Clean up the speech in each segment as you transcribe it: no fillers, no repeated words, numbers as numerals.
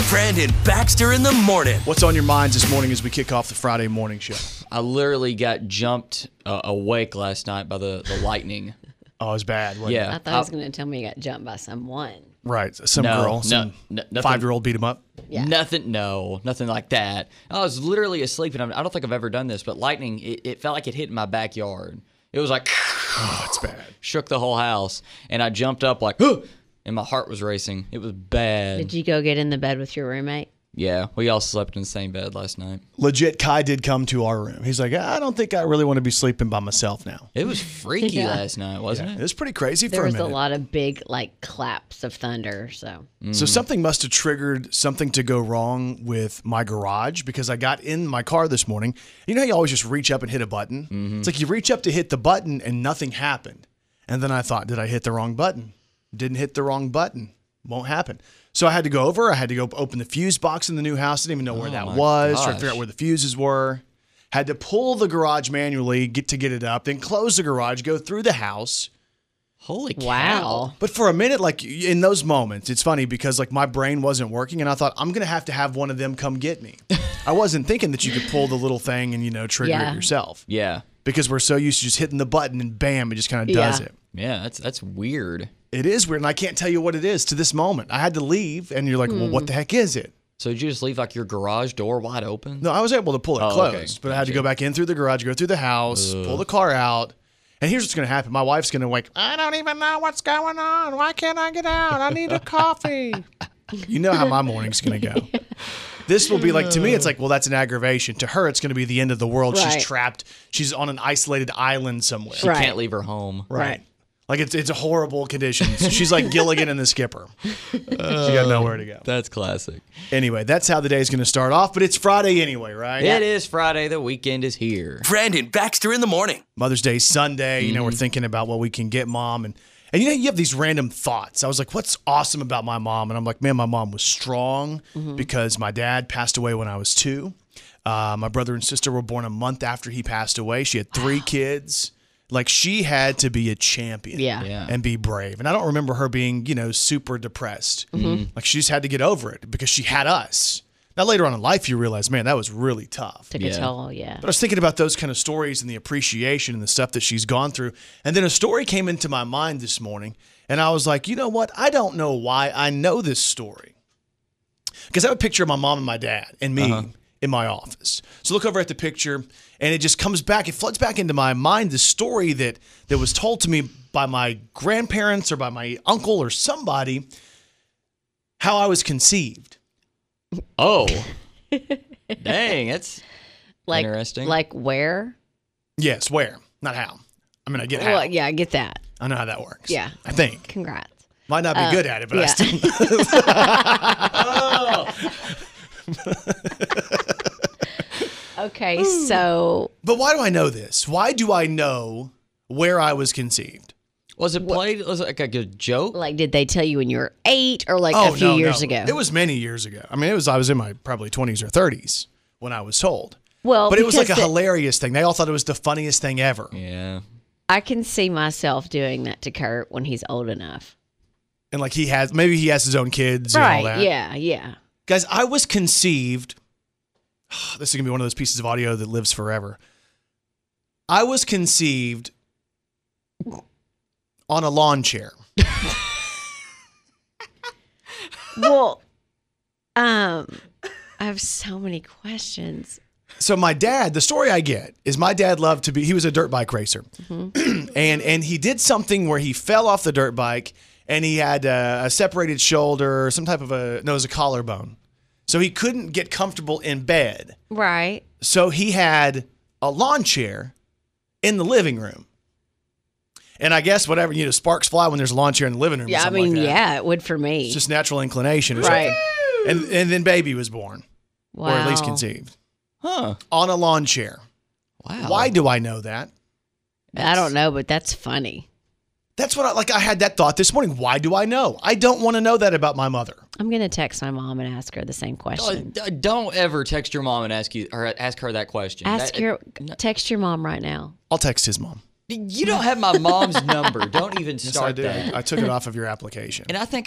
Brandon Baxter in the morning. What's on your minds this morning as we kick off the Friday morning show? I literally got jumped awake last night by the lightning. Oh, it was bad, wasn't Yeah. it? I thought I was going to tell me you got jumped by someone. Right. Some No, girl, some nothing. 5-year-old beat him up. Yeah. Nothing like that. I was literally asleep, and I don't think I've ever done this, but lightning, it felt like it hit in my backyard. It was like, Oh, it's bad. shook the whole house, and I jumped up like, and my heart was racing. It was bad. Did you go get in the bed with your roommate? Yeah, we all slept in the same bed last night. Legit, Kai did come to our room. He's like, I don't think I really want to be sleeping by myself now. It was freaky Yeah. last night, wasn't It it? was pretty crazy There for a was a minute. lot of big, claps of thunder, so. So something must have triggered something to go wrong with my garage because I got in my car this morning. You know how you always just reach up and hit a button? It's like you reach up to hit the button and nothing happened. And then I thought, did I hit the wrong button? Didn't hit the wrong button. Won't happen. So I had to go over. I had to go open the fuse box in the new house. Didn't even know where that my was. Trying to gosh. figure out where the fuses were. Had to pull the garage manually get it up. Then close the garage. Go through the house. Holy cow. Wow. But for a minute, like in those moments, it's funny because like my brain wasn't working and I thought I'm going to have one of them come get me. I wasn't thinking that you could pull the little thing and, trigger Yeah. it yourself Yeah. because we're so used to just hitting the button and bam, it just kind of does Yeah. it. Yeah, that's weird. It is weird and I can't tell you what it is to this moment. I had to leave and you're like, well, what the heck is it? So did you just leave like your garage door wide open? No, I was able to pull it Oh, closed, okay. but I had to Gotcha. go back in through the garage, go through the house, pull the car out. And here's what's going to happen. My wife's going to I don't even know what's going on. Why can't I get out? I need a coffee. You know how my morning's going to go. This will be like, to me, it's like, well, that's an aggravation. To her, it's going to be the end of the world. Right. She's trapped. She's on an isolated island somewhere. She Right. can't leave her home. Right. Like it's a horrible conditions. She's like Gilligan and the Skipper. She got nowhere to go. That's classic. Anyway, that's how the day's going to start off. But it's Friday anyway, right? It is Friday. The weekend is here. Brandon Baxter in the morning. Mother's Day Sunday, we're thinking about what we can get mom. And you have these random thoughts. I was like, what's awesome about my mom? And I'm like, man, my mom was strong because my dad passed away when I was 2. My brother and sister were born a month after he passed away. She had 3 kids. Like she had to be a champion Yeah. and be brave. And I don't remember her being, super depressed. Like she just had to get over it because she had us. Now later on in life, you realize, man, that was really tough. Took a toll, yeah. But I was thinking about those kind of stories and the appreciation and the stuff that she's gone through. And then a story came into my mind this morning. And I was like, you know what? I don't know why I know this story. Because I have a picture of my mom and my dad and me in my office. So look over at the picture and it just comes back. It floods back into my mind the story that was told to me by my grandparents or by my uncle or somebody, how I was conceived. Oh. Dang, that's Like, interesting. Like where? Yes, where? Not how. I mean, I get how. Well, yeah, I get that. I know how that works. Yeah. I think. Congrats. Might not be good at it, but I yeah. still. Okay, so But why do I know this? Why do I know where I was conceived? was it played? Was it like a good joke? like did they tell you when you were 8 or like a few years ago? It was many years ago. I mean, I was in my probably 20s or 30s when I was told. Well, But it was like a because hilarious thing. They all thought it was the funniest thing ever. Yeah. I can see myself doing that to Kurt when he's old enough. And like maybe he has his own kids and all Right. that. Yeah. Guys, I was conceived. This is going to be one of those pieces of audio that lives forever. I was conceived on a lawn chair. Well, I have so many questions. So my dad, the story I get is my dad loved to be, he was a dirt bike racer. and he did something where he fell off the dirt bike and he had a separated shoulder or some type of it was a collarbone. So he couldn't get comfortable in bed. Right. So he had a lawn chair in the living room. And I guess whatever, sparks fly when there's a lawn chair in the living room. or Yeah, I something mean, like that. yeah, it would for me. It's just natural inclination or Right. something. And then baby was born, Wow. or at least conceived, Huh. on a lawn chair. Wow. Why do I know that? I don't know, but that's funny. That's what I had that thought this morning. Why do I know? I don't want to know that about my mother. I'm going to text my mom and ask her the same question. Don't ever text your mom and ask her that question. Text your mom right now. I'll text his mom. You don't have my mom's number. Don't even Yes, I start do. that. I took it off of your application. And I think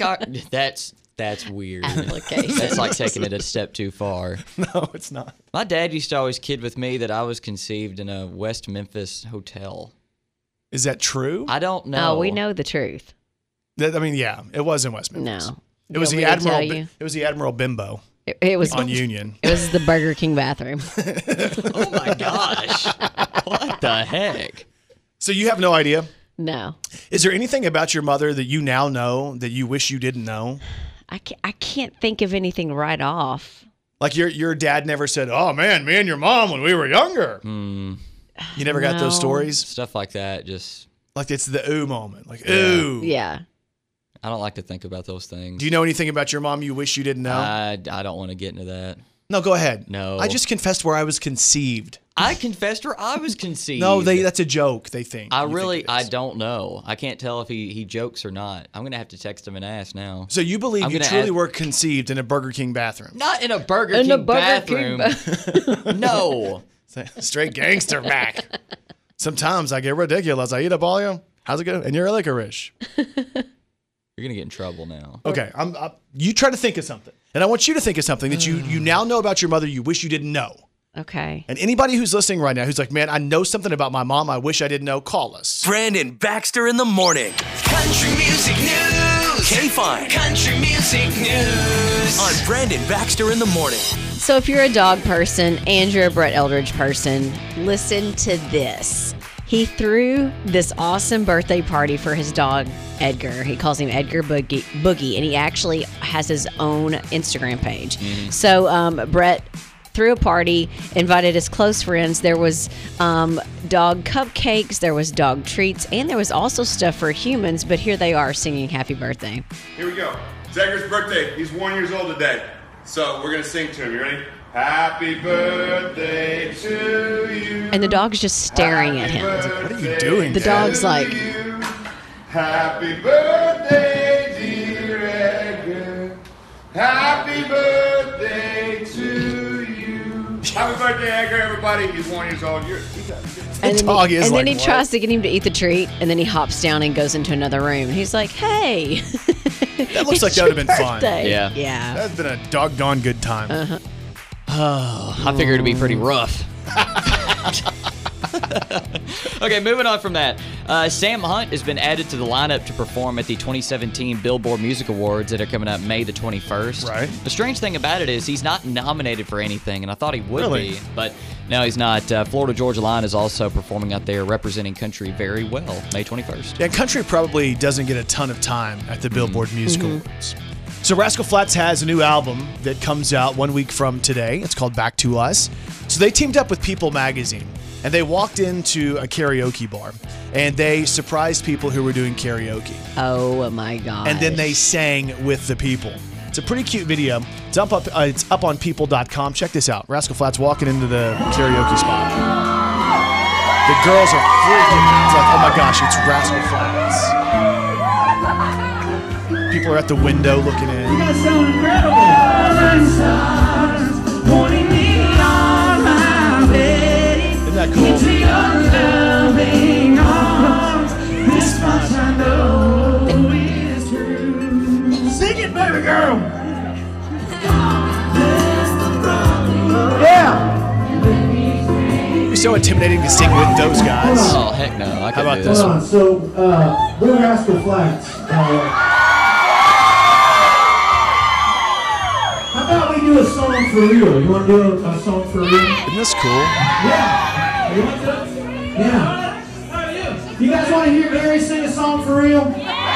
that's weird. Application. That's like taking it a step too far. No, it's not. My dad used to always kid with me that I was conceived in a West Memphis hotel. Is that true? I don't know. Oh, we know the truth. I mean, yeah, it was in West Memphis. No. It was You the want me to Admiral. tell you? It was the Admiral Bimbo It was on Union. It was the Burger King bathroom. Oh my gosh. What the heck? So you have no idea. No. Is there anything about your mother that you now know that you wish you didn't know? I can't think of anything right off. Like your dad never said, "Oh man, me and your mom when we were younger." You never got those No. stories. Stuff like that just Like it's the ooh moment. Like ooh. Yeah. I don't like to think about those things. Do you know anything about your mom you wish you didn't know? I don't want to get into that. No, go ahead. No. I just confessed where I was conceived. I confessed her I was conceived. No, that's a joke. They think. I You think really, it I is. don't know. I can't tell if he jokes or not. I'm going to have to text him and ask now. So you believe I'm you gonna truly ask- were conceived in a Burger King bathroom? Not in a Burger In King a Burger King bathroom. No. Straight gangster back. Sometimes I get ridiculous. I eat up all you. How's it go? And you're a licorice. You're going to get in trouble now. Okay, you try to think of something, and I want you to think of something that you now know about your mother you wish you didn't know. Okay. And anybody who's listening right now who's like, man, I know something about my mom I wish I didn't know, call us. Brandon Baxter in the morning. Country music news. K-Fine Country music news. on Brandon Baxter in the morning. So if you're a dog person and you're a Brett Eldridge person, listen to this. He threw this awesome birthday party for his dog, Edgar. He calls him Edgar Boogie, and he actually has his own Instagram page. So Brett threw a party, invited his close friends. There was dog cupcakes, there was dog treats, and there was also stuff for humans, but here they are singing happy birthday. Here we go. It's Edgar's birthday. He's 1 year old today. So we're going to sing to him. You ready? Happy birthday to you. And the dog's just staring at him. What are you doing? The Dad? dog's like, Happy birthday, dear Edgar. Happy birthday to you. Happy birthday, Edgar, everybody. He's 1 year old. and then, dog he, is and then like, he what? tries to get him to eat the treat, and then he hops down and goes into another room. And he's like, hey. That looks like it's that would have your been fun. birthday. Yeah. Yeah. That's been a doggone good time. I figured it'd be pretty rough. Okay, moving on from that. Sam Hunt has been added to the lineup to perform at the 2017 Billboard Music Awards that are coming up May the 21st. Right. The strange thing about it is he's not nominated for anything, and I thought he would Really? be, but no, he's not. Florida Georgia Line is also performing out there, representing country very well, May 21st. Yeah, country probably doesn't get a ton of time at the Billboard Music Awards. So Rascal Flatts has a new album that comes out 1 week from today. It's called Back to Us. So they teamed up with People Magazine, and they walked into a karaoke bar, and they surprised people who were doing karaoke. Oh, my God. And then they sang with the people. It's a pretty cute video. It's up on people.com. Check this out. Rascal Flatts walking into the karaoke spot. The girls are freaking. It's like, oh my gosh, it's Rascal Flatts. People are at the window looking in. That's so incredible. Wanting me on my bed. Isn't that cool? Into your loving arms. This much I know is true. Sing it, baby girl. Yeah. It'd be so intimidating to sing with those guys. Oh, heck no. I How about do this that. one? So, we're Rascal Flatts. How about we do a song for real? You want to do a song for real? Isn't this cool? Yeah. You want to? Yeah. You guys want to hear Gary sing a song for real?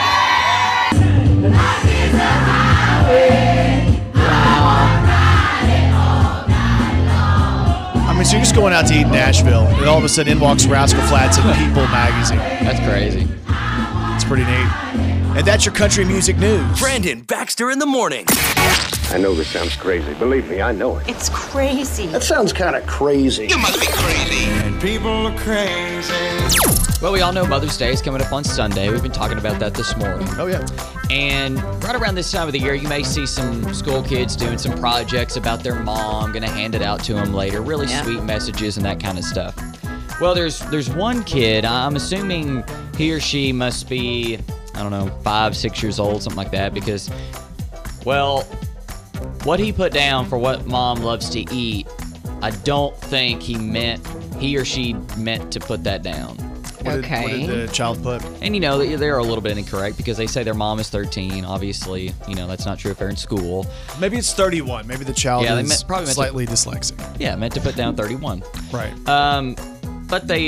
I mean, so you're just going out to eat in Nashville, and all of a sudden in walks Rascal Flatts and People Magazine. That's crazy. It's pretty neat. And that's your country music news. Brandon Baxter in the morning. I know this sounds crazy. Believe me, I know it. It's crazy. That sounds kind of crazy. You must be crazy. And people are crazy. Well, we all know Mother's Day is coming up on Sunday. We've been talking about that this morning. Oh, yeah. And right around this time of the year, you may see some school kids doing some projects about their mom, going to hand it out to them later. Really Yeah. sweet messages and that kind of stuff. Well, there's one kid. I'm assuming he or she must be, I don't know, 5, 6 years old, something like that. Because, well, what he put down for what mom loves to eat, I don't think he or she meant to put that down. What did the child put? And, they're a little bit incorrect because they say their mom is 13. Obviously, that's not true if they're in school. Maybe it's 31. Maybe the child is probably slightly dyslexic. Yeah, meant to put down 31. Right. But they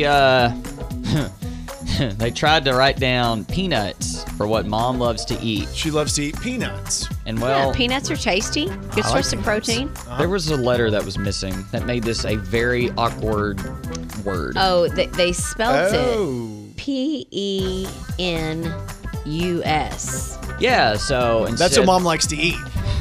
they tried to write down peanuts for what mom loves to eat. She loves to eat peanuts. And well, peanuts are tasty. Good source of protein. There was a letter that was missing that made this a very awkward word. Oh, they spelled it P-E-N-U-S. Yeah, so that's what mom likes to eat.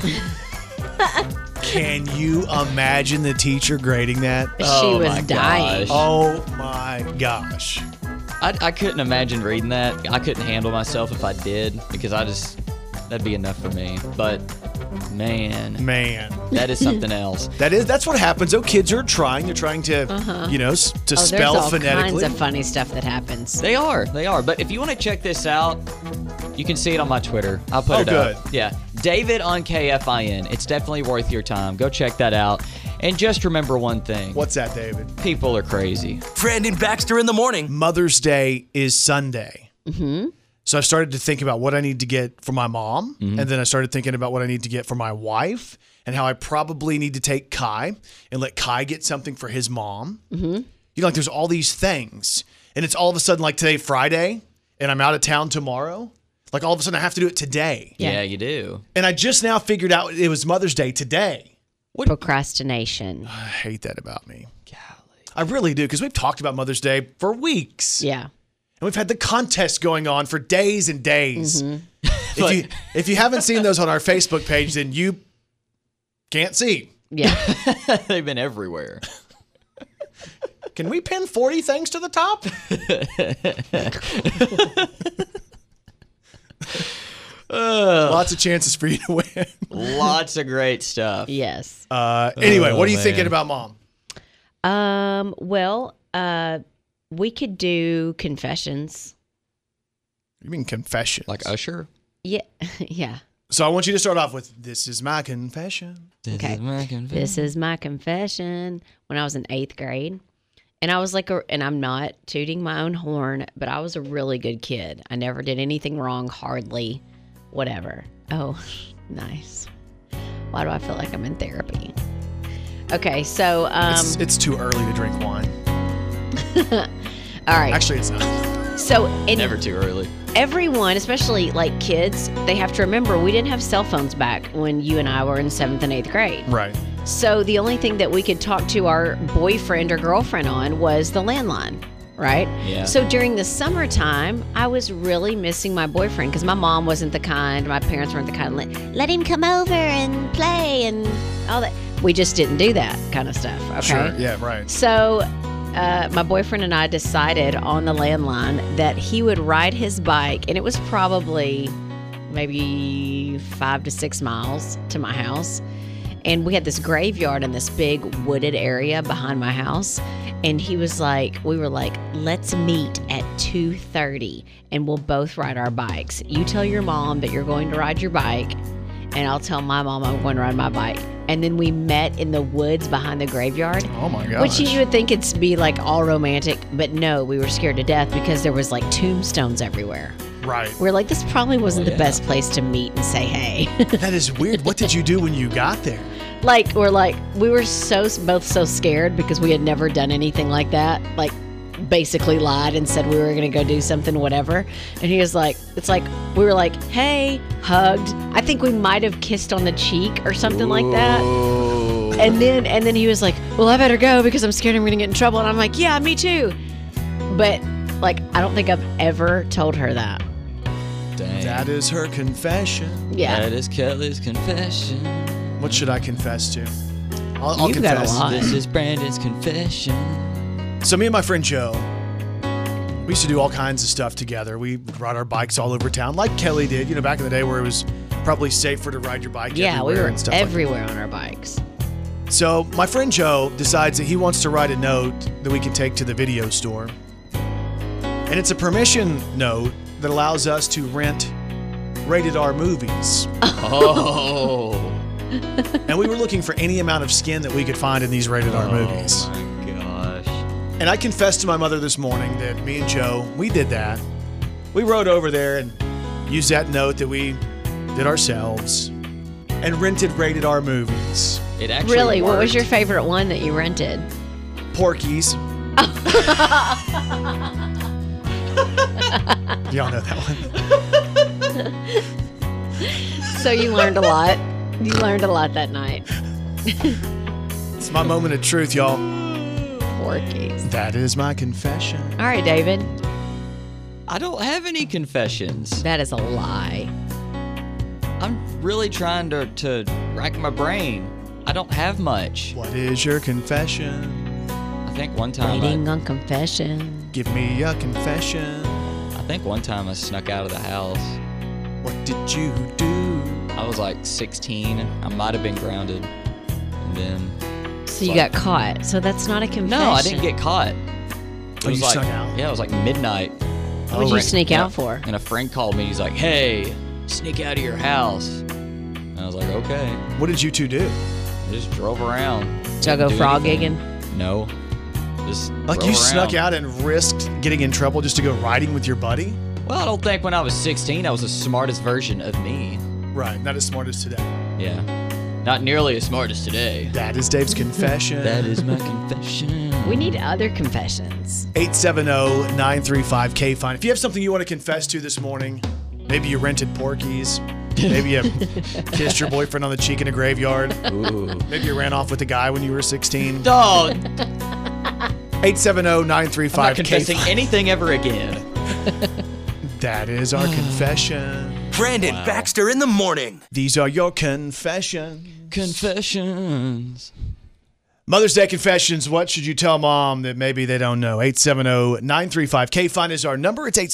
Can you imagine the teacher grading that? She was dying. Oh my gosh. I couldn't imagine reading that. I couldn't handle myself if I did because that'd be enough for me. But man, that is something else. That's what happens. Oh, kids are trying. They're trying to, to spell there's all phonetically. kinds of funny stuff that happens. They are. But if you want to check this out, you can see it on my Twitter. I'll put it up. Good. Yeah, David on KFIN. It's definitely worth your time. Go check that out. And just remember one thing. What's that, David? People are crazy. Brandon Baxter in the morning. Mother's Day is Sunday. Mm-hmm. So I started to think about what I need to get for my mom. Mm-hmm. And then I started thinking about what I need to get for my wife and how I probably need to take Kai and let Kai get something for his mom. Mm-hmm. There's all these things. And it's all of a sudden like today, Friday, and I'm out of town tomorrow. Like all of a sudden I have to do it today. Yeah, you do. And I just now figured out it was Mother's Day today. Procrastination. I hate that about me. Golly. I really do, because we've talked about Mother's Day for weeks. Yeah. And we've had the contest going on for days and days. Mm-hmm. If you haven't seen those on our Facebook page, then you can't see. Yeah. They've been everywhere. Can we pin 40 things to the top? Lots of chances for you to win. Lots of great stuff. Yes. Anyway, what are you thinking about mom? Well, we could do confessions. You mean confessions? Like Usher? Yeah. Yeah. So I want you to start off with, this is my confession. This is my confession. When I was in 8th grade. And I was and I'm not tooting my own horn, but I was a really good kid. I never did anything wrong, hardly, whatever. Oh, nice. Why do I feel like I'm in therapy? Okay, so... It's too early to drink wine. All right. Actually, it's not. So never too early. Everyone, especially like kids, they have to remember we didn't have cell phones back when you and I were in 7th and 8th grade. Right. So the only thing that we could talk to our boyfriend or girlfriend on was the landline, right? Yeah. So during the summertime, I was really missing my boyfriend because my mom wasn't the kind, my parents weren't the kind, let him come over and play and all that. We just didn't do that kind of stuff, okay? Sure, yeah, right. So my boyfriend and I decided on the landline that he would ride his bike, and it was probably maybe 5 to 6 miles to my house. And we had this graveyard in this big wooded area behind my house. And we were like, let's meet at 2:30 and we'll both ride our bikes. You tell your mom that you're going to ride your bike, and I'll tell my mom I'm going to ride my bike. And then we met in the woods behind the graveyard. Oh my gosh. Which you would think it's be like all romantic, but no, we were scared to death because there was like tombstones everywhere. Right. We're like, this probably wasn't the best place to meet and say hey. That is weird. What did you do when you got there? We were both so scared because we had never done anything like that. Like, basically lied and said we were going to go do something, whatever. And he was like, we were like, hey, hugged. I think we might have kissed on the cheek or something like that. And then he was like, well, I better go because I'm scared I'm going to get in trouble. And I'm like, yeah, me too. But I don't think I've ever told her that. Dang. That is her confession. Yeah. That is Kelly's confession. What should I confess to? I'll You've got confess. a lot. This is Brandon's confession. So me and my friend Joe, we used to do all kinds of stuff together. We would ride our bikes all over town like Kelly did, back in the day where it was probably safer to ride your bike Yeah, everywhere we were and stuff everywhere on our bikes. So my friend Joe decides that he wants to write a note that we can take to the video store. And it's a permission note that allows us to rent rated R movies. Oh. And we were looking for any amount of skin that we could find in these rated R movies. Oh my gosh. And I confessed to my mother this morning that me and Joe, we did that. We rode over there and used that note that we did ourselves and rented rated R movies. It actually Really? What was worked. your favorite one that you rented? Porky's. Y'all know that one. So you learned a lot. You learned a lot that night. It's my moment of truth, y'all. Porkies. That is my confession. All right, David. I don't have any confessions. That is a lie. I'm really trying to rack my brain. I don't have much. What is your confession? I think one time Waiting on confession. Give me a confession. I think one time I snuck out of the house. What did you do? I was like 16. I might have been grounded. And then So you got caught. So that's not a confession. No, I didn't get caught. Oh, you snuck out? Yeah, it was like midnight. What did you sneak out for? And a friend called me. He's like, "Hey, sneak out of your house." And I was like, "Okay." What did you two do? I just drove around. Did y'all go Didn't do frog anything. gigging? No. Just Like drove you snuck around. out and risked getting in trouble just to go riding with your buddy? Well, I don't think when I was 16 I was the smartest version of me. Right, not as smart as today. Yeah. Not nearly as smart as today. That is Dave's confession. That is my confession. We need other confessions. 870-935-KFINE. If you have something you want to confess to this morning, maybe you rented Porky's, maybe you kissed your boyfriend on the cheek in a graveyard, Ooh. maybe you ran off with a guy when you were 16. Dog. 870-935-KFINE. I'm not confessing anything ever again. That is our confession. Brandon Baxter in the morning. These are your confessions. Confessions. Mother's Day confessions. What should you tell mom that maybe they don't know? 870-935-KFINE is our number. It's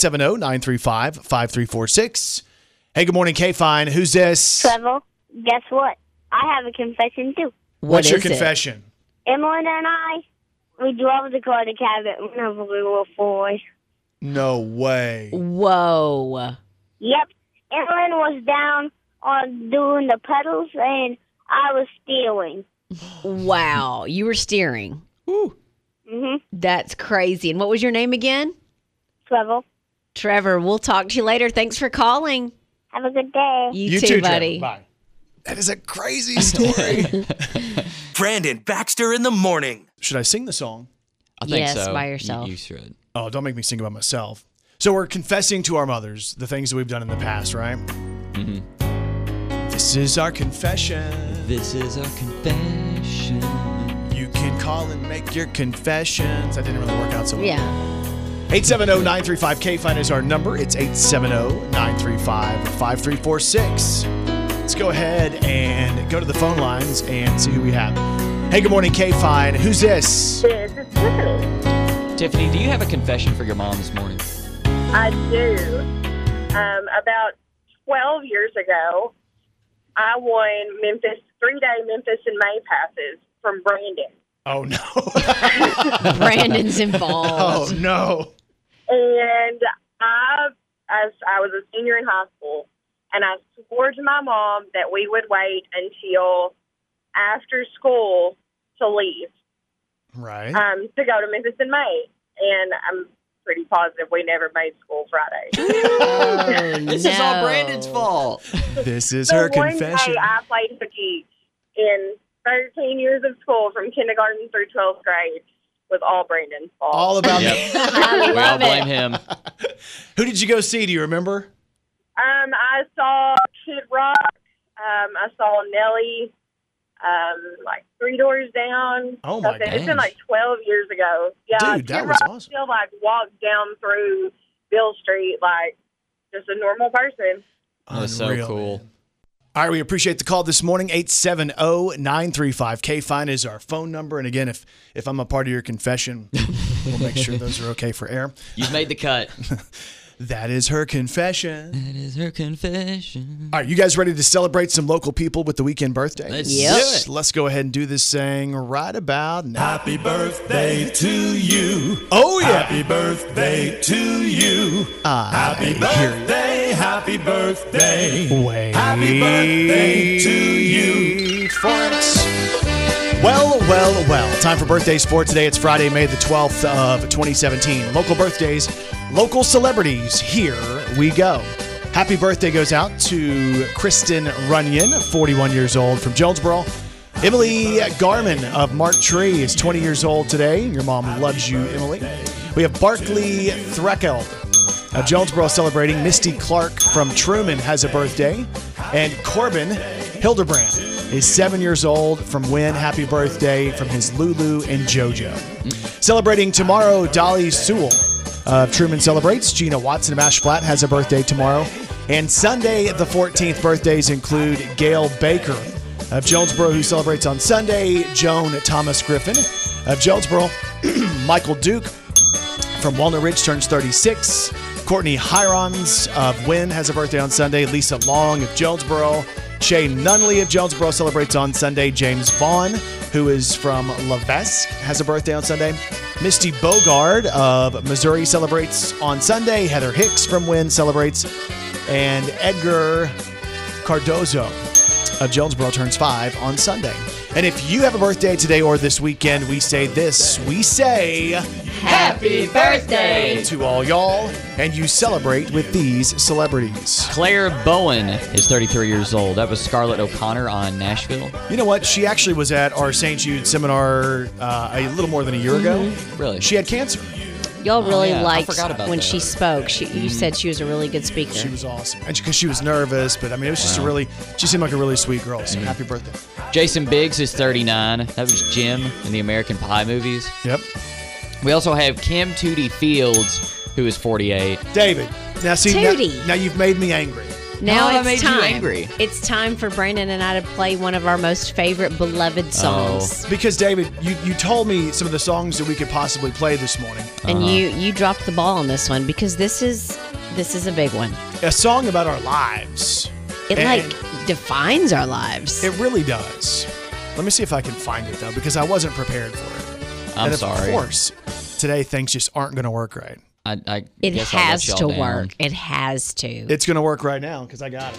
870-935-5346. Hey, good morning, KFINE. Who's this? Trevor, guess what? I have a confession too. What's your is it? confession? Emily and I, we drove the car to Cabot whenever we were 4. No way. Whoa. Yep. Emily was down on doing the pedals and I was steering. Wow. You were steering. Mm-hmm. That's crazy. And what was your name again? Trevor, Trevor. We'll talk to you later. Thanks for calling. have a good day. You too, Trevor. buddy. Bye. That is a crazy story. Brandon Baxter in the morning. Should I sing the song? I think Yes, so. by yourself. You should. Oh, don't make me sing about myself. So we're confessing to our mothers the things that we've done in the past, right? Mm-hmm. This is our confession. This is our confession. You can call and make your confessions. That didn't really work out so well. Yeah. 870-935-KFINE is our number. It's 870-935-5346. Let's go ahead and go to the phone lines and see who we have. Hey, good morning, KFINE. Who's this? This is Tiffany. Tiffany, do you have a confession for your mom this morning? I do. About 12 years ago, I won 3-day Memphis in May passes from Brandon. Oh, no. Brandon's involved. Oh, no. And I was a senior in high school, and I swore to my mom that we would wait until after school to leave, Right. to go to Memphis in May. And I'm pretty positive we never made school Friday. Oh, This is all no. Brandon's fault. This is So her one confession. day I played hooky in 13 years of school from kindergarten through 12th grade was all Brandon's fault. All about Yep. me. I We all love blame it. him. Who did you go see? Do you remember? I saw Kid Rock. I saw Nelly, like 3 Doors Down. Oh, my It's been gosh. like 12 years ago. Yeah, Dude, that Kid was Rock awesome. still like walked down through Bill Street like just a normal person. That's so Unreal, cool. man. All right, we appreciate the call this morning. 870-935-KFINE is our phone number. And again, if I'm a part of your confession, we'll make sure those are okay for air. You've made the cut. That is her confession. That is her confession. All right, you guys ready to celebrate some local people with the weekend birthday? Let's do it. Let's go ahead and do this thing right about now. Happy birthday to you. Oh, yeah. Happy birthday to you. Happy birthday, happy birthday. Wait Happy birthday to you. for it. Well. Time for birthdays for today. It's Friday, May the 12th of 2017. Local birthdays, local celebrities. Here we go. Happy birthday goes out to Kristen Runyon, 41 years old, from Jonesboro. Emily Garman of Mark Tree is 20 years old today. Your mom loves you, Emily. We have Barkley Threckeld of Jonesboro celebrating. Misty Clark from Truman has a birthday. And Corbin Hildebrand is 7 years old from Wynn. Happy birthday from his Lulu and JoJo. Celebrating tomorrow, Dolly Sewell of Truman celebrates. Gina Watson of Ash Flat has a birthday tomorrow. And Sunday, the 14th, birthdays include Gail Baker of Jonesboro, who celebrates on Sunday. Joan Thomas Griffin of Jonesboro. Michael Duke from Walnut Ridge turns 36. Courtney Hirons of Wynn has a birthday on Sunday. Lisa Long of Jonesboro. Shay Nunley of Jonesboro celebrates on Sunday. James Vaughn, who is from Levesque, has a birthday on Sunday. Misty Bogard of Missouri celebrates on Sunday. Heather Hicks from Wynn celebrates. And Edgar Cardozo of Jonesboro turns 5 on Sunday. And if you have a birthday today or this weekend, we say this. We say Happy birthday to all y'all, and you celebrate with these celebrities. Claire Bowen is 33 years old. That was Scarlett O'Connor on Nashville. You know what? She actually was at our St. Jude seminar a little more than a year ago. Really? She had cancer. Y'all really yeah. I liked forgot about when that. she spoke. You said she was a really good speaker. She was awesome. And because she was nervous, but I mean, it was just she seemed like a really sweet girl. So happy birthday. Jason Biggs is 39. That was Jim in the American Pie movies. Yep. We also have Kim Tootie Fields, who is 48. David. Now, see, Tootie. now you've made me angry. Now I it's made you time. angry. It's time for Brandon and I to play one of our most favorite beloved songs. Because, David, you told me some of the songs that we could possibly play this morning. And you dropped the ball on this one because this is a big one. A song about our lives. It And defines our lives. It really does. Let me see if I can find it, though, because I wasn't prepared for it. I'm and sorry. Of course, today things just aren't going to work right. It guess I'll let has y'all to down. work. It has to. It's going to work right now because I got it.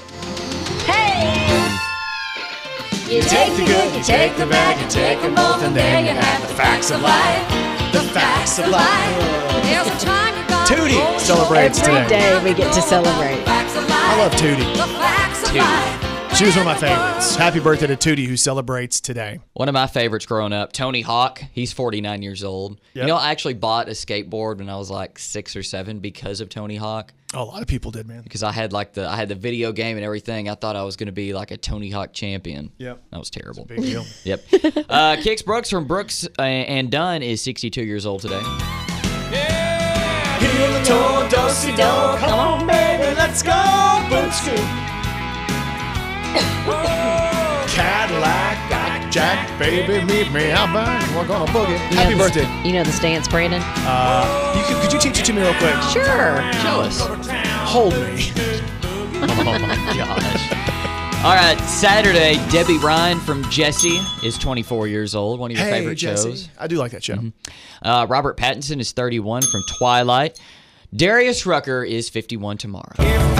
Hey! You take the good, you take the bad, you take them both, and there you have the facts of life. The facts of life. There's a time you got Tootie celebrates Every today. day we get to celebrate. I love Tootie. She was one of my favorites. Happy birthday to Tootie, who celebrates today. One of my favorites growing up, Tony Hawk. He's 49 years old. Yep. You know, I actually bought a skateboard when I was like 6 or 7 because of Tony Hawk. Oh, a lot of people did, man. Because I had the video game and everything. I thought I was going to be like a Tony Hawk champion. Yep. That was terrible. Big deal. Yep. Kix Brooks from Brooks and Dunn is 62 years old today. Come on, baby, let's go. Boot scoot. Cadillac, Jack, baby, meet me out back. We're gonna boogie. Happy birthday. You know this dance, Brandon? Could you teach it to me real quick? Sure. Show us. Hold me. Oh my gosh. All right, Saturday, Debbie Ryan from Jessie is 24 years old. One of your favorite Jesse. shows. I do like that show. Robert Pattinson is 31 from Twilight. Darius Rucker is 51 tomorrow.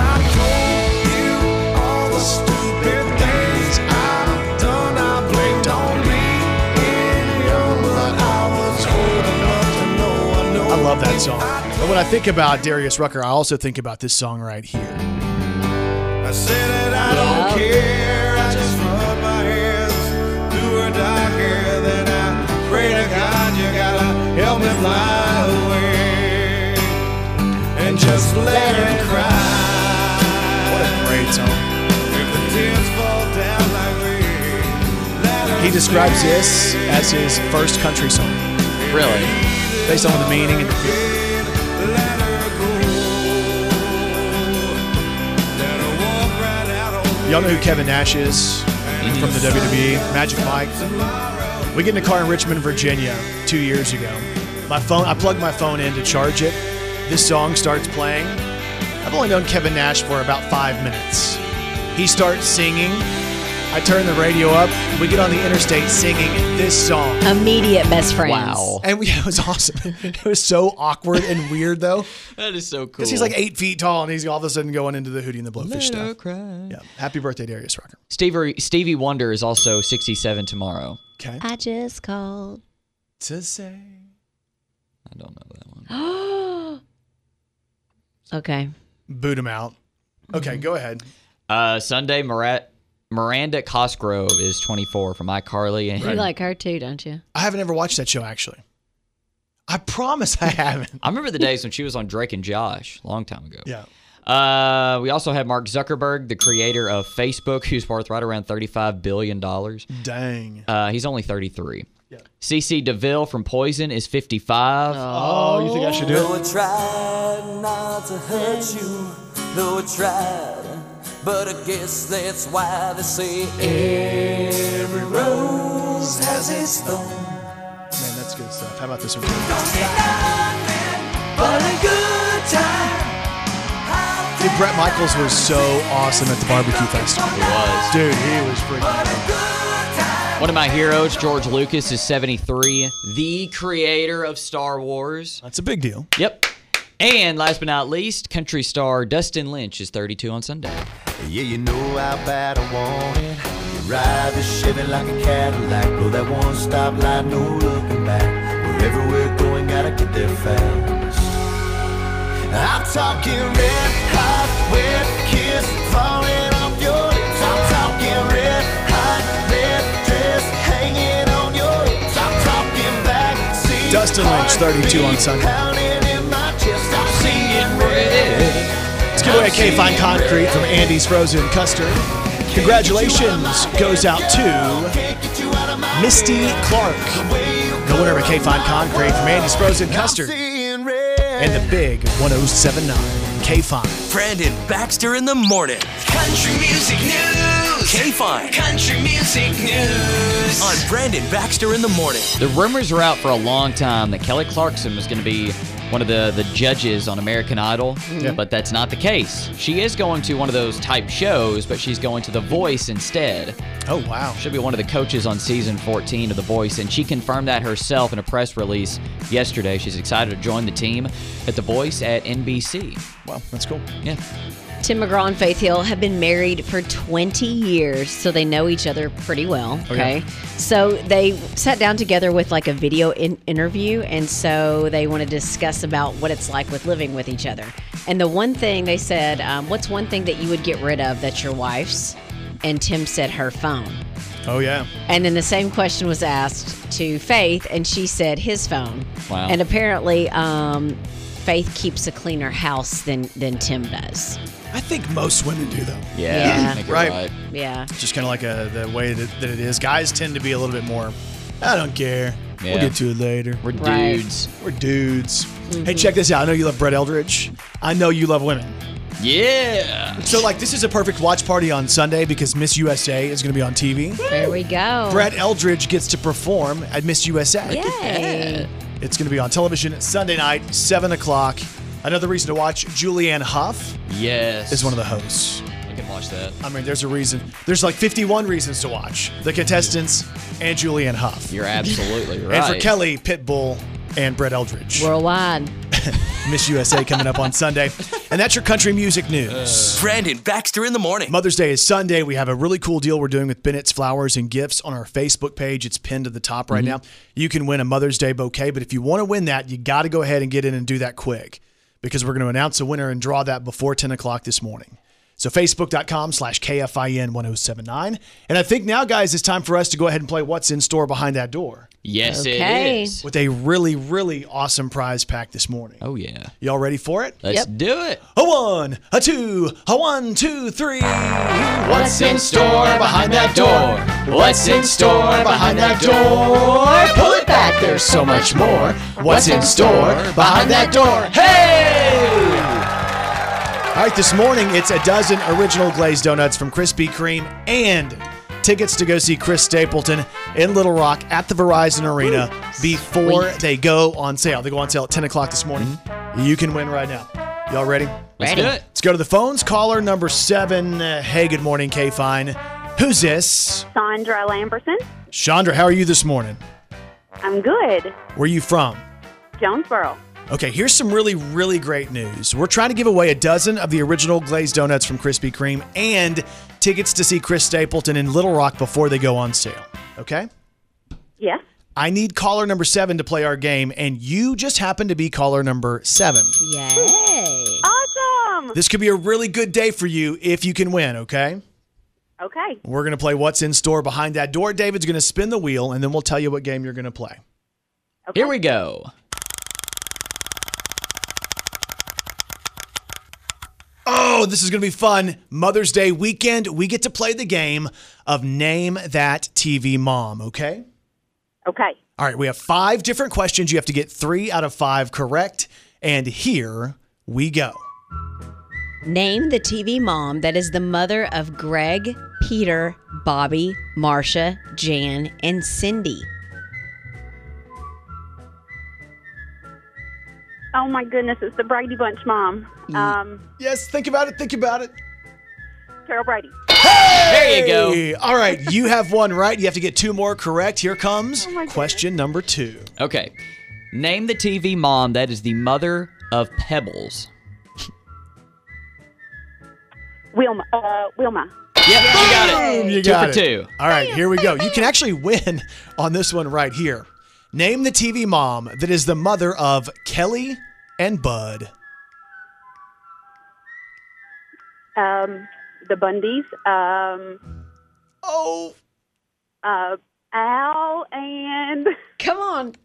I love that song. But when I think about Darius Rucker, I also think about this song right here. I said that I don't care. I just rub my hands through her dark hair. Then I pray to God you gotta help me fly away and just let her cry. What a great song. If the tears fall down like rain, let her He describes this as his first country song. Really? Based on the meaning and the feel. let her go. Let her walk right out on Y'all know who Kevin Nash is from the WWE? Magic Mike. We get in a car in Richmond, Virginia 2 years ago. I plugged my phone in to charge it. This song starts playing, I've only known Kevin Nash for about 5 minutes. He starts singing. I turn the radio up. We get on the interstate singing this song. Immediate best friends. Wow. And it was awesome. It was so awkward and weird, though. That is so cool. Because he's like 8 feet tall, and he's all of a sudden going into the Hootie and the Blowfish Let her stuff. cry. Yeah. Happy birthday, Darius Rucker. Stevie Wonder is also 67 tomorrow. Okay. I just called To say. I don't know that one. Okay. Boot him out. Okay, go ahead. Sunday, Miranda Cosgrove is 24 from iCarly. And You like her too, don't you? I haven't ever watched that show, actually. I promise I haven't. I remember the days when she was on Drake and Josh a long time ago. Yeah. We also have Mark Zuckerberg, the creator of Facebook, who's worth right around $35 billion. Dang. He's only 33. Yeah. CeCe DeVille from Poison is 55. Oh, you think I should do Though I it? tried not to hurt you, though I tried, but I guess that's why they say every rose has its thorn. Man, that's good stuff. How about this one? But a good time. Dude, Bret Michaels was so awesome at the barbecue festival. He was. Dude, he was freaking cool. One of my heroes, George Lucas, is 73. The creator of Star Wars. That's a big deal. Yep. And last but not least, country star Dustin Lynch is 32 on Sunday. Yeah, you know how bad I want it. You ride the Chevy like a Cadillac. Blow that one stop light, no looking back. Wherever we're going, gotta get there fast. I'm talking red hot, wet kiss falling off your lips. I'm talking red hot, red dress hanging on your hips. I'm talking back seat. Dustin Lynch, 32 on Sunday. Pounding in my chest. I'm seeing red. Let's give away a K-Fine Concrete from Andy's Frozen Custard. Congratulations goes out to Misty Clark, the winner of a K-Fine Concrete from Andy's Frozen Custard. And the big 1079 K-Fine. Brandon Baxter in the morning. Country music news. K-Fine. Country music news. On Brandon Baxter in the morning. The rumors were out for a long time that Kelly Clarkson was going to be one of the judges on American Idol, but that's not the case. She is going to one of those type shows, but she's going to The Voice instead. Oh, wow. She'll be one of the coaches on season 14 of The Voice, and she confirmed that herself in a press release yesterday. She's excited to join the team at The Voice at NBC. Wow, that's cool. Yeah. Tim McGraw and Faith Hill have been married for 20 years, so they know each other pretty well. Okay. So they sat down together with like a video interview, and so they want to discuss about what it's like with living with each other. And the one thing they said, what's one thing that you would get rid of that's your wife's? And Tim said her phone. Oh, yeah. And then the same question was asked to Faith, and she said his phone. Wow. And apparently, Faith keeps a cleaner house than Tim does. I think most women do, though. Yeah. I think you're Right. Yeah. Just kind of like the way that it is. Guys tend to be a little bit more, I don't care. Yeah. We'll get to it later. We're Right. dudes. We're dudes. Hey, check this out. I know you love Brett Eldridge. I know you love women. Yeah. So, like, this is a perfect watch party on Sunday because Miss USA is going to be on TV. There we go. Brett Eldridge gets to perform at Miss USA. Yay. It's going to be on television Sunday night, 7 o'clock. Another reason to watch, Julianne Hough Yes. is one of the hosts. I can watch that. I mean, there's a reason. There's like 51 reasons to watch. The contestants and Julianne Hough. You're absolutely right. And for Kelly, Pitbull, and Brett Eldridge. Worldwide. Miss USA coming up on Sunday. And that's your country music news. Brandon Baxter in the morning. Mother's Day is Sunday. We have a really cool deal we're doing with Bennett's Flowers and Gifts on our Facebook page. It's pinned to the top right now. You can win a Mother's Day bouquet, but if you want to win that, you got to go ahead and get in and do that quick because we're going to announce a winner and draw that before 10 o'clock this morning. So Facebook.com/KFIN1079. And I think now, guys, it's time for us to go ahead and play What's in Store Behind That Door. Yes, Okay. it is. With a really, really awesome prize pack this morning. Oh, yeah. Y'all ready for it? Let's do it. A 1, a 2, a 1, 2, 3. What's in store behind that door? What's in store behind that door? Pull it back, there's so much more. What's in store behind that door? Hey! All right, this morning it's a dozen original glazed donuts from Krispy Kreme and tickets to go see Chris Stapleton in Little Rock at the Verizon Arena before they go on sale. They go on sale at 10 o'clock this morning. You can win right now. Y'all ready? Let's do it. Let's go to the phones. Caller number 7. Hey, good morning, K-Fine. Who's this? Sandra Lamberson. Chandra, how are you this morning? I'm good. Where are you from? Jonesboro. Okay, here's some really, really great news. We're trying to give away a dozen of the original glazed donuts from Krispy Kreme and tickets to see Chris Stapleton in Little Rock before they go on sale. Okay? Yes. I need caller number 7 to play our game, and you just happen to be caller number 7. Yay. Awesome. This could be a really good day for you if you can win, okay? Okay. We're going to play What's in Store behind that door. David's going to spin the wheel, and then we'll tell you what game you're going to play. Okay. Here we go. Oh, this is going to be fun. Mother's Day weekend, we get to play the game of Name That TV Mom, okay? Okay. All right, we have 5 different questions. You have to get 3 out of 5 correct. And here we go. Name the TV mom that is the mother of Greg, Peter, Bobby, Marcia, Jan, and Cindy. Oh my goodness, it's the Brady Bunch mom. Yes, think about it. Think about it. Carol Brady. There you go. All right, you have 1 right. You have to get 2 more correct. Here comes question number 2. Okay. Name the TV mom that is the mother of Pebbles. Wilma. Yep, you got it. You 2 got for it. 2. All right, here we go. You can actually win on this one right here. Name the TV mom that is the mother of Kelly and Bud. The Bundys. Al and... Come on.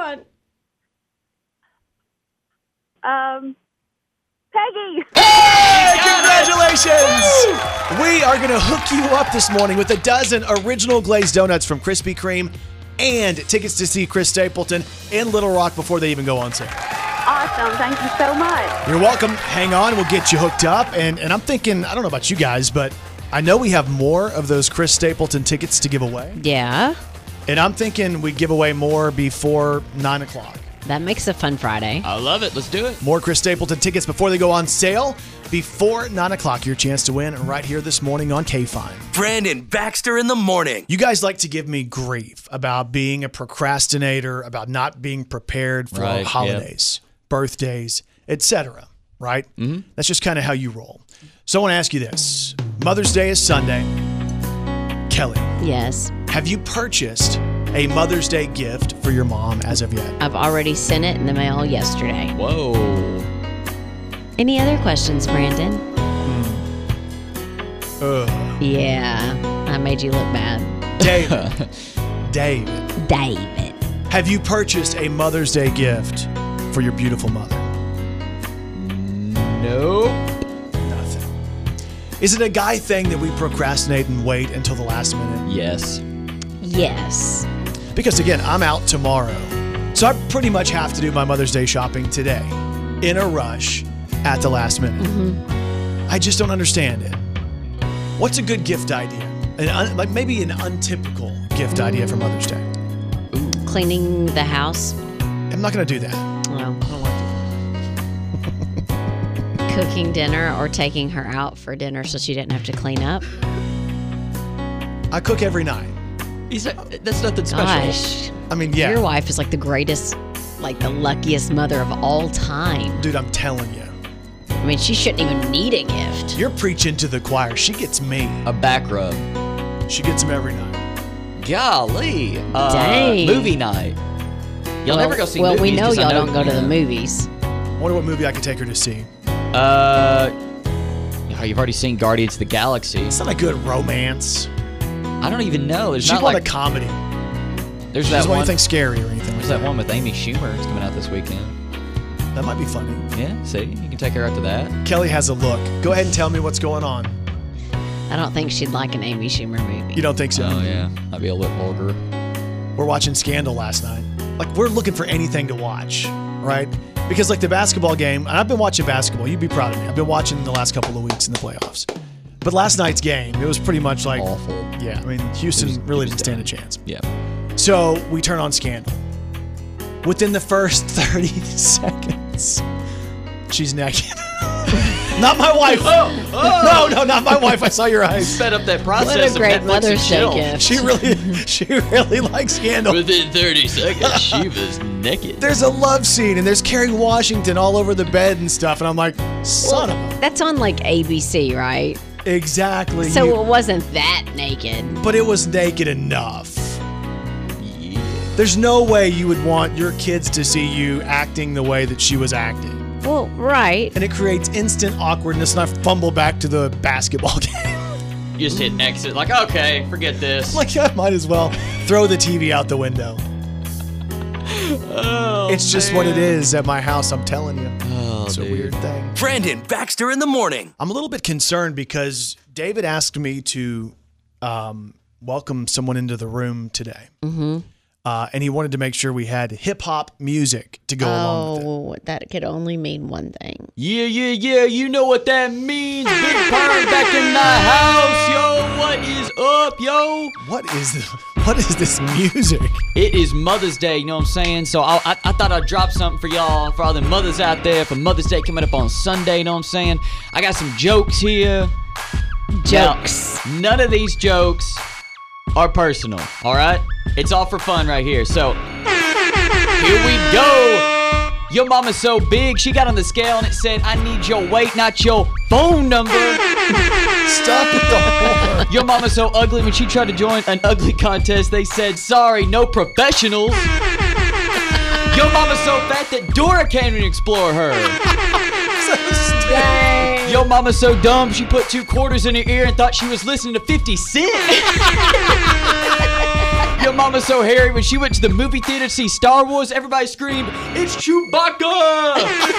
Peggy. Hey, congratulations! We are going to hook you up this morning with a dozen original glazed donuts from Krispy Kreme and tickets to see Chris Stapleton in Little Rock before they even go on sale. Awesome. Thank you so much. You're welcome. Hang on. We'll get you hooked up. And I'm thinking, I don't know about you guys, but I know we have more of those Chris Stapleton tickets to give away. Yeah. And I'm thinking we give away more before 9 o'clock. That makes a fun Friday. I love it. Let's do it. More Chris Stapleton tickets before they go on sale. Before 9 o'clock, your chance to win right here this morning on K-Fine. Brandon Baxter in the morning. You guys like to give me grief about being a procrastinator, about not being prepared for Right, holidays, birthdays, etc. Right? Mm-hmm. That's just kind of how you roll. So I want to ask you this. Mother's Day is Sunday. Kelly. Yes. Have you purchased a Mother's Day gift for your mom as of yet? I've already sent it in the mail yesterday. Whoa. Any other questions, Brandon? Yeah, I made you look bad. David. Have you purchased a Mother's Day gift for your beautiful mother? Nope. Nothing. Is it a guy thing that we procrastinate and wait until the last minute? Yes. Yes. Because again, I'm out tomorrow. So I pretty much have to do my Mother's Day shopping today in a rush at the last minute. Mm-hmm. I just don't understand it. What's a good gift idea? Like maybe an untypical gift idea for Mother's Day. Cleaning the house. I'm not going to do that. Well, cooking dinner or taking her out for dinner so she didn't have to clean up. I cook every night. That's nothing special. Gosh. I mean, yeah. Your wife is like the greatest, like the luckiest mother of all time. Dude, I'm telling you. I mean, she shouldn't even need a gift. You're preaching to the choir. She gets me. A back rub. She gets them every night. Golly. Dang. Movie night. Y'all never go see movies. Well, we know 'cause I y'all don't go to the movies. I wonder what movie I could take her to see. You've already seen Guardians of the Galaxy. It's not a good romance. I don't even know. There's She not want like a comedy. There's She that doesn't want one. anything scary or anything. There's that one with Amy Schumer. It's coming out this weekend. That might be funny. Yeah, see, you can take her out to that. Kelly has a look. Go ahead and tell me what's going on. I don't think she'd like an Amy Schumer movie. You don't think so? Oh yeah, I'd be a little vulgar. We're watching Scandal last night. Like, we're looking for anything to watch, right? Because like the basketball game, and I've been watching basketball. You'd be proud of me. I've been watching the last couple of weeks in the playoffs. But last night's game, it was pretty much like awful. Yeah, I mean, Houston really didn't stand a chance. Yeah. So we turn on Scandal. Within the first 30 seconds, she's naked. Not my wife. No, not my wife. I saw your eyes. Sped up that process. What a great of Netflix Mother's and Day chill. gift. She really likes Scandal. Within 30 seconds, she was naked. There's a love scene, and there's Kerry Washington all over the bed and stuff, and I'm like, son of a... That's on like ABC, right? Exactly. So it wasn't that naked. But it was naked enough. Yeah. There's no way you would want your kids to see you acting the way that she was acting. Well, right. And it creates instant awkwardness, and I fumble back to the basketball game. You just hit exit, like, okay, forget this. Like, I might as well throw the TV out the window. It's just what it is at my house, I'm telling you. It's a weird thing. Brandon Baxter in the morning. I'm a little bit concerned because David asked me to welcome someone into the room today. Mm-hmm. And he wanted to make sure we had hip-hop music to go along with it. Oh, that could only mean one thing. Yeah, you know what that means. Big Purr back in the house, yo. What is up, yo? What is this music? It is Mother's Day, you know what I'm saying? So I thought I'd drop something for y'all, for all the mothers out there, for Mother's Day coming up on Sunday, you know what I'm saying? I got some jokes here. Jokes. Now, none of these jokes are personal, all right? It's all for fun right here. So, here we go. Your mama's so big, she got on the scale and it said, I need your weight, not your phone number. Stop with the horror. Your mama's so ugly, when she tried to join an ugly contest, they said, sorry, no professionals. Your mama's so fat that Dora can't even explore her. Dang. Your mama's so dumb, she put 2 quarters in her ear and thought she was listening to 50 Cent. Your mama's so hairy, when she went to the movie theater to see Star Wars, everybody screamed, it's Chewbacca!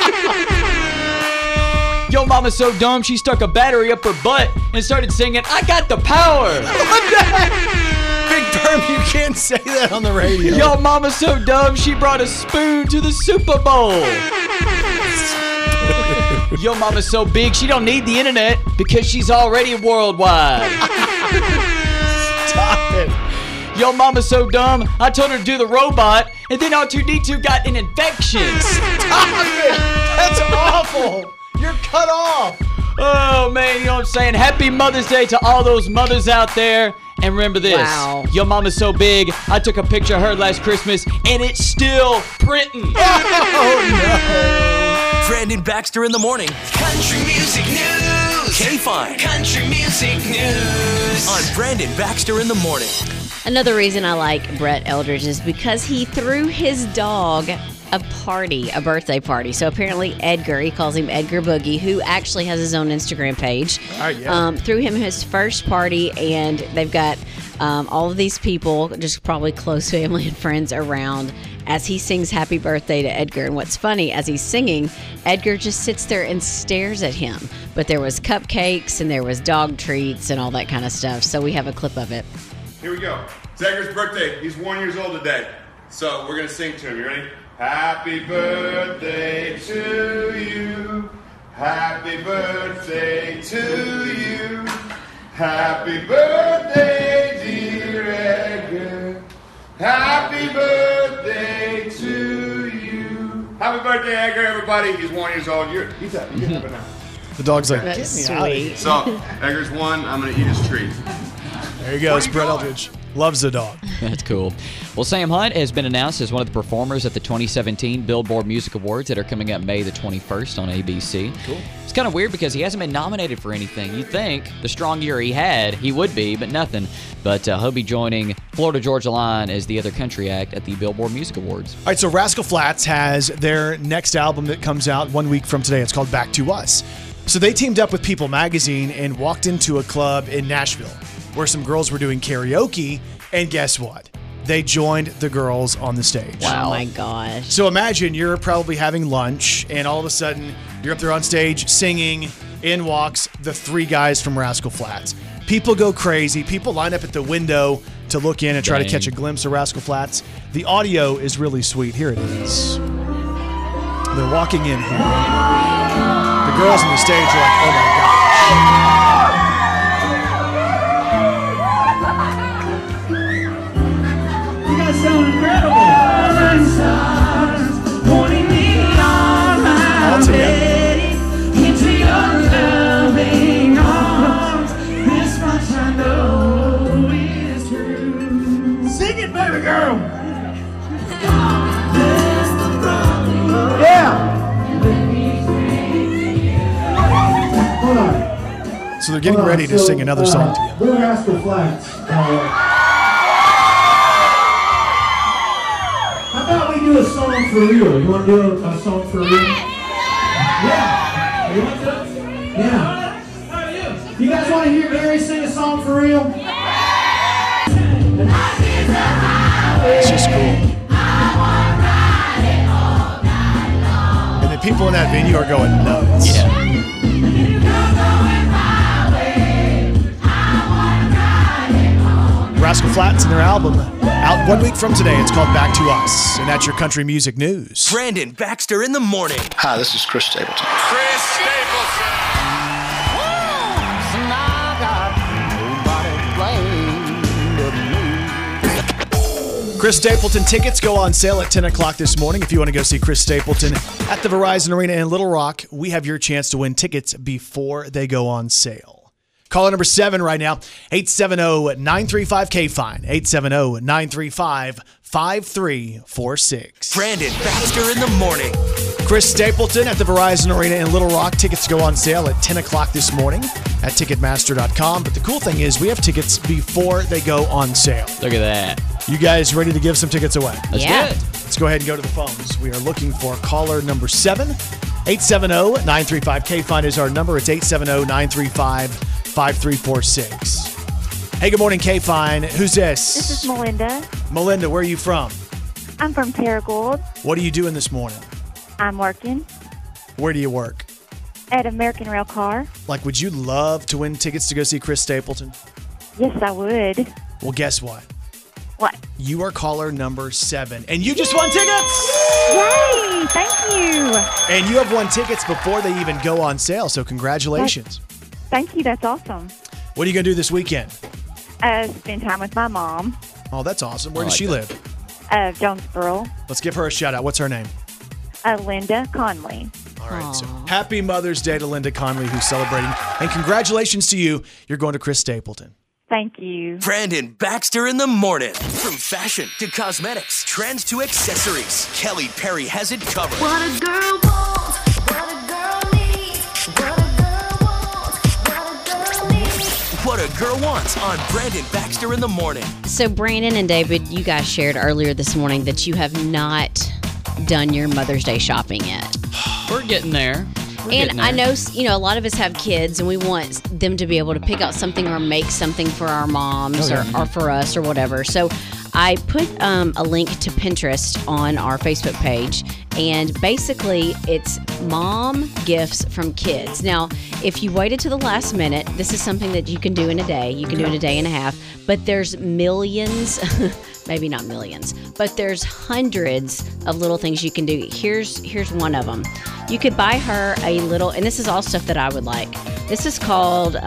Your mama's so dumb, she stuck a battery up her butt and started singing, I got the power! Big Perm, you can't say that on the radio. Your mama's so dumb, she brought a spoon to the Super Bowl! Your mama's so big, she don't need the internet because she's already worldwide. Stop it. Your mama's so dumb, I told her to do the robot, and then R2-D2 got an infection. Stop it. That's awful. You're cut off. Oh, man, you know what I'm saying? Happy Mother's Day to all those mothers out there. And remember this. Wow. Your mama's so big, I took a picture of her last Christmas, and it's still printing. Oh, no. Brandon Baxter in the morning. Country music news. K-Fine. Country music news. On Brandon Baxter in the morning. Another reason I like Brett Eldridge is because he threw his dog a birthday party. So apparently Edgar, he calls him Edgar Boogie, who actually has his own Instagram page, threw him his first party, and they've got all of these people, just probably close family and friends around, as he sings happy birthday to Edgar. And what's funny, as he's singing, Edgar just sits there and stares at him. But there was cupcakes and there was dog treats and all that kind of stuff. So we have a clip of it. Here we go. It's Edgar's birthday. He's 1 year old today. So we're going to sing to him. You ready? Happy birthday to you. Happy birthday to you. Happy birthday, dear Edgar. Happy birthday to you. Happy birthday, Edgar, everybody. He's 1 year old. He's happy now. The dog's like, That's get me out of here. sweet. So, Edgar's 1. I'm going to eat his treat. There you go. It's Brett Eldridge. Loves the dog. That's cool. Well, Sam Hunt has been announced as one of the performers at the 2017 Billboard Music Awards that are coming up May the 21st on ABC. Cool. It's kind of weird because he hasn't been nominated for anything. You'd think the strong year he had, he would be, but nothing. But he'll be joining Florida Georgia Line as the other country act at the Billboard Music Awards. All right, so Rascal Flatts has their next album that comes out 1 week from today. It's called Back to Us. So they teamed up with People Magazine and walked into a club in Nashville where some girls were doing karaoke, and guess what? They joined the girls on the stage. Wow. Oh my gosh. So imagine you're probably having lunch, and all of a sudden you're up there on stage singing. In walks the 3 guys from Rascal Flatts. People go crazy. People line up at the window to look in and try to catch a glimpse of Rascal Flatts. The audio is really sweet. Here it is. They're walking in here. The girls on the stage are like, oh my gosh. You guys sound incredible. All together. Into your Sing it, baby girl. Yeah. Hold on. So they're getting ready to sing another song to you. Blue Rascal Flats. How about we do a song for real? You want to do a song for real? Yeah. You want to? Yeah. You guys want to hear Mary sing a song for real? It's just cool. And the people in that venue are going nuts. Yeah. Rascal Flatts and their album out 1 week from today. It's called Back to Us. And that's your country music news. Brandon Baxter in the morning. Hi, this is Chris Stapleton. Chris Stapleton. Chris Stapleton tickets go on sale at 10 o'clock this morning. If you want to go see Chris Stapleton at the Verizon Arena in Little Rock, we have your chance to win tickets before they go on sale. Caller number 7 right now, 870-935-KFINE, 870-935-5346. Brandon Baxter in the morning. Chris Stapleton at the Verizon Arena in Little Rock. Tickets go on sale at 10 o'clock this morning at Ticketmaster.com. But the cool thing is we have tickets before they go on sale. Look at that. You guys ready to give some tickets away? That's Yeah. good. Let's go ahead and go to the phones. We are looking for caller number 7. 870-935-KFINE is our number. It's 870-935-5346. Hey, good morning, KFINE. Who's this? This is Melinda. Melinda, where are you from? I'm from Paragould. What are you doing this morning? I'm working Where do you work? at American Rail Car. Like, would you love to win tickets to go see Chris Stapleton? Yes, I would. Well, guess what? What? You are caller number 7, and you just won tickets! Yay! Thank you. And you have won tickets before they even go on sale, so congratulations. Thank you. That's awesome. What are you going to do this weekend? Spend time with my mom, Oh, that's awesome. Where I does like she that. live? Jonesboro, Let's give her a shout out. What's her name? Linda Conley. All right, so happy Mother's Day to Linda Conley, who's celebrating. And congratulations to you. You're going to Chris Stapleton. Thank you. Brandon Baxter in the morning. From fashion to cosmetics, trends to accessories, Kelly Perry has it covered. What a girl wants, what a girl needs, what a girl wants, what a girl needs. What a girl wants on Brandon Baxter in the morning. So Brandon and David, you guys shared earlier this morning that you have not done your Mother's Day shopping yet. We're getting there. And I know, a lot of us have kids and we want them to be able to pick out something or make something for our moms or for us or whatever. So I put a link to Pinterest on our Facebook page, and basically it's mom gifts from kids. Now, if you waited to the last minute, this is something that you can do in a day. You can do it in a day and a half, but there's millions, maybe not millions, but there's hundreds of little things you can do. Here's one of them. You could buy her a little, and this is all stuff that I would like. This is called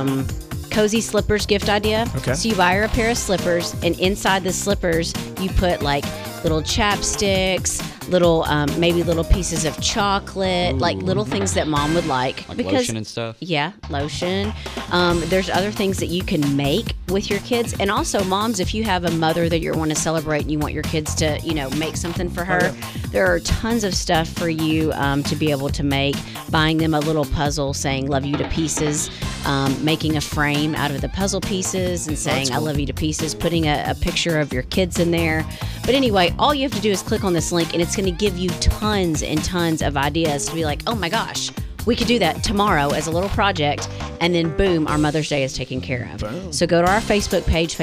Cozy Slippers gift idea. Okay. So you buy her a pair of slippers, and inside the slippers, you put like little chapsticks, little maybe little pieces of chocolate, like little things that mom would like. Like lotion and stuff. Yeah, lotion. There's other things that you can make with your kids, and also moms, if you have a mother that you want to celebrate and you want your kids to, make something for her, there are tons of stuff for you to be able to make. Buying them a little puzzle saying "Love you to pieces," making a frame out of the puzzle pieces and saying "I love you to pieces," putting a picture of your kids in there. But anyway, all you have to do is click on this link, and it's going to give you tons and tons of ideas to be like, oh my gosh, we could do that tomorrow as a little project, and then boom, our Mother's Day is taken care of. Boom. So go to our Facebook page,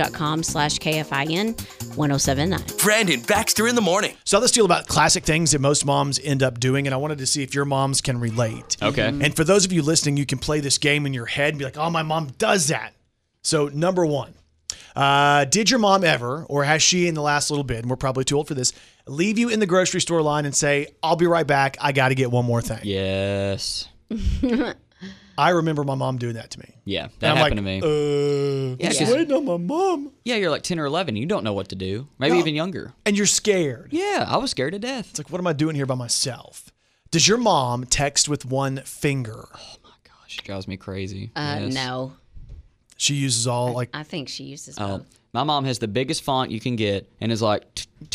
facebook.com/KFIN1079. Brandon Baxter in the morning. So this deal about classic things that most moms end up doing, and I wanted to see if your moms can relate. Okay. And for those of you listening, you can play this game in your head and be like, oh, my mom does that. So number 1, did your mom ever, or has she in the last little bit, and we're probably too old for this, leave you in the grocery store line and say, I'll be right back, I got to get one more thing? Yes. I remember my mom doing that to me. Yeah, that happened to me. Yeah, just waiting on my mom. Yeah, you're like 10 or 11. You don't know what to do. Maybe even younger. And you're scared. Yeah, I was scared to death. It's like, what am I doing here by myself? Does your mom text with one finger? Oh, my gosh. It drives me crazy. No. She uses all, like... I think she uses Oh, both. My mom has the biggest font you can get and is like,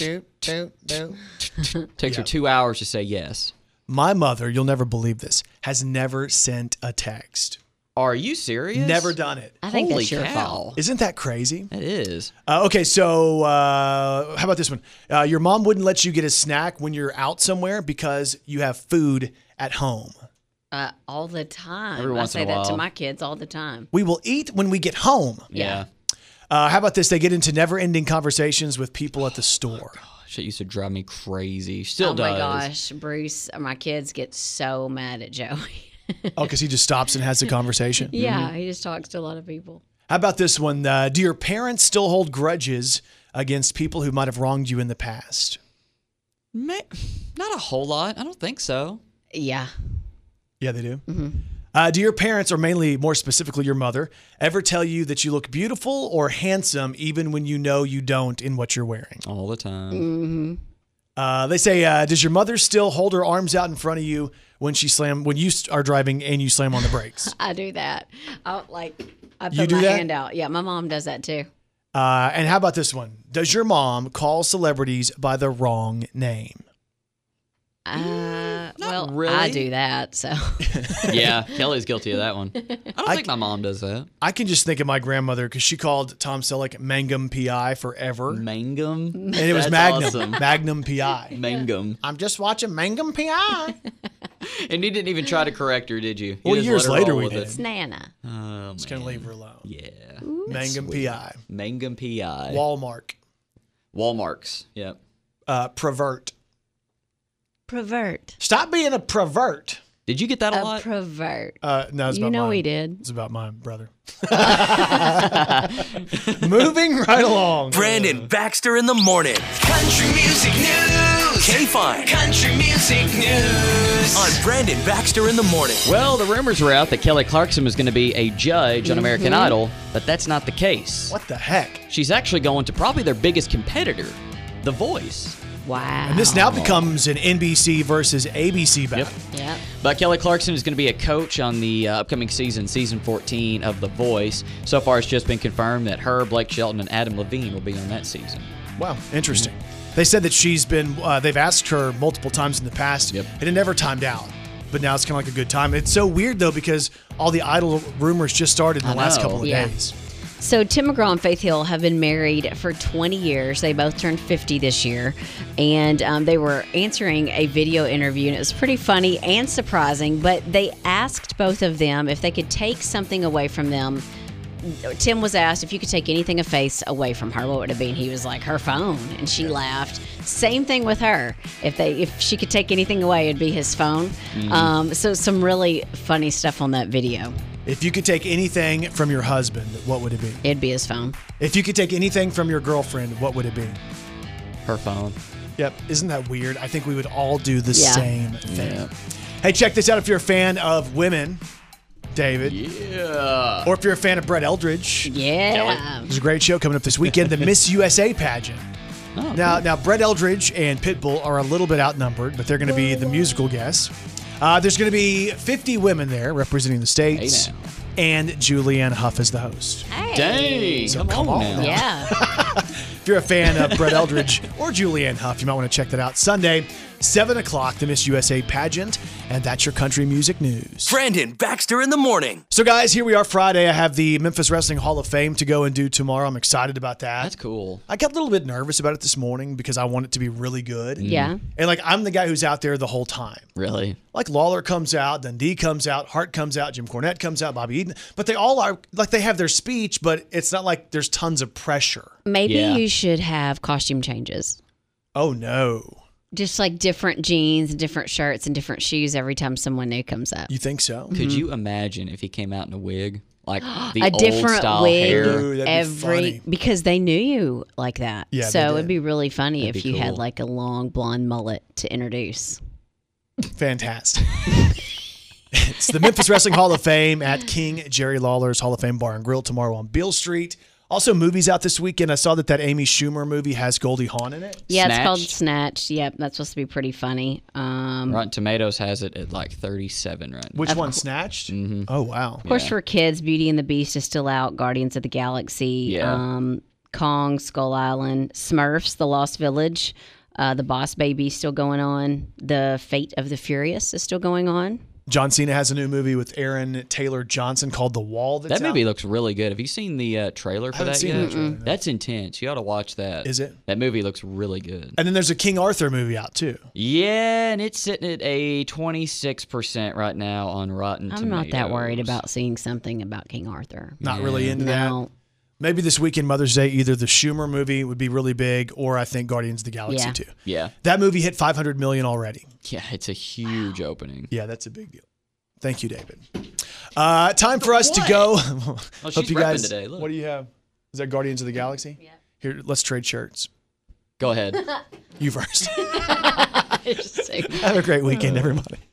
takes her 2 hours to say yes. My mother, you'll never believe this, has never sent a text. Are you serious? Never done it. I think Holy that's your cow. fault. Isn't that crazy? It is. Okay, so how about this one? Your mom wouldn't let you get a snack when you're out somewhere because you have food at home. All the time. Every once I say in a that to while. my kids all the time. We will eat when we get home. Yeah. How about this? They get into never-ending conversations with people at the store. Shit used to drive me crazy. Still Oh does. my gosh, Bruce, my kids get so mad at Joey. Oh, because he just stops and has a conversation? Yeah, he just talks to a lot of people. How about this one? Do your parents still hold grudges against people who might have wronged you in the past? Not a whole lot. I don't think so. Yeah. Yeah, they do. Mm-hmm. Do your parents, or mainly more specifically your mother, ever tell you that you look beautiful or handsome even when you know you don't in what you're wearing? All the time. Mm-hmm. They say, does your mother still hold her arms out in front of you when you are driving and you slam on the brakes? I do that. I You put do my that? hand out. Yeah, my mom does that too. And how about this one? Does your mom call celebrities by the wrong name? Well, really. I do that. So Yeah, Kelly's guilty of that one. I don't think my mom does that. I can just think of my grandmother because she called Tom Selleck Mangum PI forever. Mangum? And it was That's Magnum. awesome. Magnum PI. Mangum. I'm just watching Mangum PI. And you didn't even try to correct her, did you? Well, just years let her later roll we with did. it. it's Nana. Oh, Just going to leave her alone. yeah. Mangum Sweet. PI. Mangum PI. Walmart. Walmarts. Yep. Pervert. Pervert. Stop being a pervert. Did you get that a A lot? pervert. No, it's You about know mine. we did. It's about my brother. Moving right along. Brandon Baxter in the morning. Country music news. K-Fine. Country music news. On Brandon Baxter in the morning. Well, the rumors were out that Kelly Clarkson was going to be a judge on American Idol, but that's not the case. What the heck? She's actually going to probably their biggest competitor, The Voice. Wow. And this now becomes an NBC versus ABC battle. Yep. But Kelly Clarkson is going to be a coach on the upcoming season 14 of The Voice. So far, it's just been confirmed that her, Blake Shelton, and Adam Levine will be on that season. Wow, interesting. They said that she's been, they've asked her multiple times in the past, and it never timed out. But now it's kind of like a good time. It's so weird, though, because all the Idol rumors just started in the last couple of days. So Tim McGraw and Faith Hill have been married for 20 years. They both turned 50 this year. And they were answering a video interview, and it was pretty funny and surprising. But they asked both of them if they could take something away from them. Tim was asked if you could take anything of Faith's away from her, what would it be? And he was like, her phone. And she laughed. Same thing with her. If she could take anything away, it'd be his phone. So some really funny stuff on that video. If you could take anything from your husband, what would it be? It'd be his phone. If you could take anything from your girlfriend, what would it be? Her phone. Yep. Isn't that weird? I think we would all do the Yeah. same thing. Yeah. Hey, check this out if you're a fan of women, David. Yeah. Or if you're a fan of Brett Eldridge. Yeah. There's a great show coming up this weekend, the Miss USA pageant. Oh, Now, Brett Eldridge and Pitbull are a little bit outnumbered, but they're going to be the musical guests. There's going to be 50 women there representing the states, Hey now. and Julianne Hough is the host. Dang. So come on now. Yeah. If you're a fan of Brett Eldridge or Julianne Hough, you might want to check that out. Sunday, 7 o'clock, the Miss USA pageant, and that's your country music news. Brandon Baxter in the morning. So, guys, here we are Friday. I have the Memphis Wrestling Hall of Fame to go and do tomorrow. I'm excited about that. That's cool. I got a little bit nervous about it this morning because I want it to be really good. Yeah. And, I'm the guy who's out there the whole time. Really? Like, Lawler comes out, Dundee comes out, Hart comes out, Jim Cornette comes out, Bobby Eaton. But they all are, they have their speech, but it's not like there's tons of pressure. Maybe Yeah. you should have costume changes. Oh, no. Just like different jeans and different shirts and different shoes every time someone new comes up. You think so? Could you imagine if he came out in a wig? Like the A old different style wig hair? Ooh, that'd be funny. because they knew you like that. Yeah, so they it'd did. be really funny That'd if be you had cool. like a long blonde mullet to introduce. Fantastic. It's the Memphis Wrestling Hall of Fame at King Jerry Lawler's Hall of Fame Bar and Grill tomorrow on Beale Street. Also, movies out this weekend. I saw that Amy Schumer movie has Goldie Hawn in it. Yeah, it's called Snatched? Snatch. Yep, that's supposed to be pretty funny. Rotten Tomatoes has it at like 37 right now. Which one, Snatched? Oh, wow. Of course, for kids, Beauty and the Beast is still out. Guardians of the Galaxy. Yeah. Kong, Skull Island, Smurfs, The Lost Village, The Boss Baby still going on. The Fate of the Furious is still going on. John Cena has a new movie with Aaron Taylor Johnson called The Wall. That movie looks really good. Have you seen the trailer for that yet? Trailer, That's intense. You ought to watch that. Is it? That movie looks really good. And then there's a King Arthur movie out too. Yeah, and it's sitting at a 26% right now on Rotten Tomatoes. I'm not that worried about seeing something about King Arthur. Not really into that. Maybe this weekend, Mother's Day, either the Schumer movie would be really big, or I think Guardians of the Galaxy 2. Yeah. That movie hit $500 million already. Yeah, it's a huge opening. Yeah, that's a big deal. Thank you, David. Time for us to go. Oh, she's repping today. Look. What do you have? Is that Guardians of the Galaxy? Yeah. Here, let's trade shirts. Go ahead. You first. Have a great weekend, everybody.